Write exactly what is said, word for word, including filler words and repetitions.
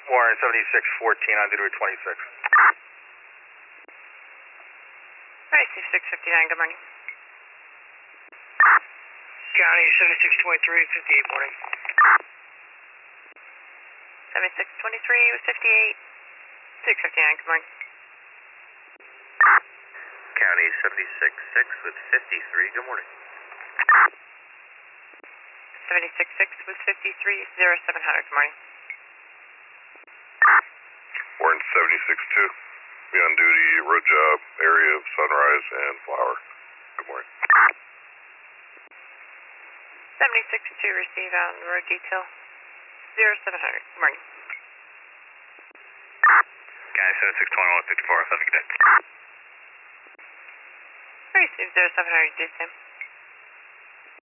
Warren seventy-six fourteen on Route twenty-six. Receive six fifty-nine, good morning. County seventy-six twenty-three, fifty-eight morning. seventy-six twenty-three with fifty-eight, six fifty-nine, good morning. County seventy-six six with fifty-three, good morning. seventy-six six with fifty-three, zero seven hundred, good morning. Warren seventy-six two, be on duty, road job, area of Sunrise and Flower. Good morning. seventy-six two, receive on road detail, zero seven hundred, good morning. County seventy-six twenty-one fifty-four, have a good day. Receive zero seven hundred, do the same.